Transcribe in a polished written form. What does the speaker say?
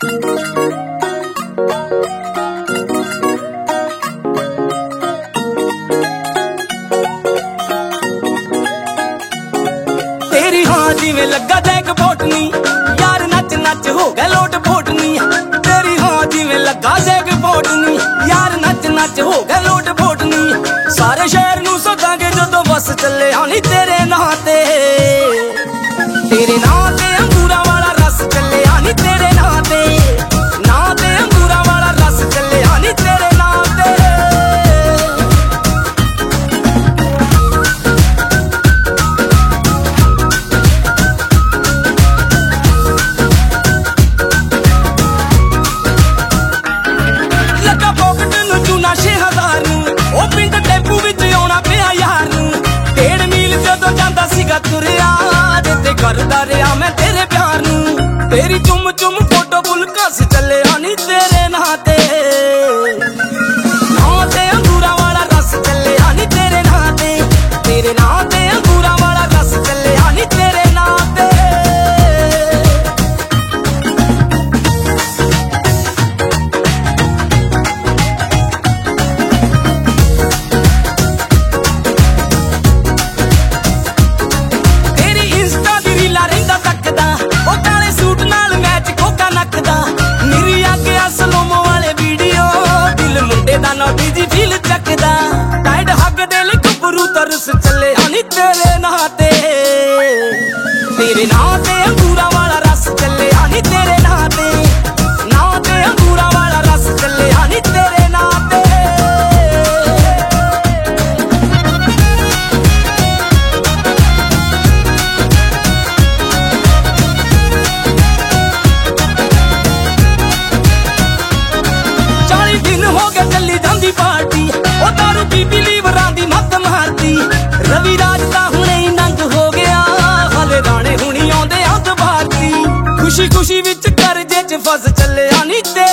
तेरी हाँ जिवें लगा जैक पोटनी यार नच नच हो गए लोट पोटनी। तेरी हाँ जिवें लगा जैक पोटनी यार नच नच हो गए लोट पोटनी। सारे शहर नू सदांगे जदों बस चले आनी तेरे नां ते अंगूरा वाला रस चले आनी तेरे नां ते अंगूरा वाला रस चले आनी तेरे नां ते। तुरिया ते करदा रहा मैं तेरे प्यार नू। तेरी चुम चुम फोटो बुलकस चले आनी तेरे नां ते अंगूरा वाला रस चले आनी तेरे नां ते अंगूरा वाला रस चले आनी तेरे नां ते। टाइट हग दे घुबरू तरस चले आनी तेरे नां ते अंगूरा वाला रस चले आनी तेरे नां ते अंगूरा वाला रस चले आनी तेरे नां ते। पार्टी ओ दारू पी पी लीवरां दी मत मारदी। रवि राज दा हुणे ही नंग हो गया हले राणे हुणी आउंदे अंत भारती। खुशी खुशी विच करजे च फस चले आनी ते